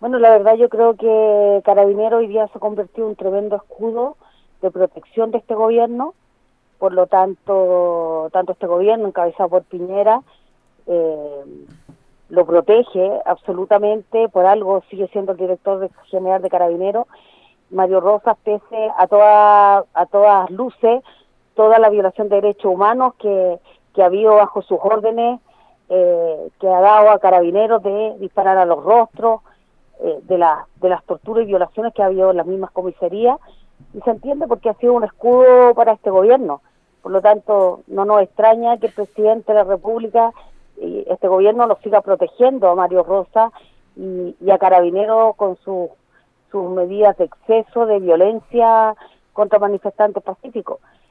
Bueno, la verdad yo creo que Carabineros hoy día se ha convertido en un tremendo escudo de protección de este gobierno. Por lo tanto este gobierno encabezado por Piñera eh, lo protege absolutamente. Por algo sigue siendo el director general de Carabineros. Mario Rosas, pese a todas luces, toda la violación de derechos humanos que ha habido bajo sus órdenes, que ha dado a Carabineros de disparar a los rostros, de las torturas y violaciones que ha habido en las mismas comisarías, y se entiende porque ha sido un escudo para este gobierno. Por lo tanto, no nos extraña que el presidente de la República y este gobierno lo siga protegiendo a Mario Rosas y a Carabineros con sus medidas de exceso, de violencia contra manifestantes pacíficos.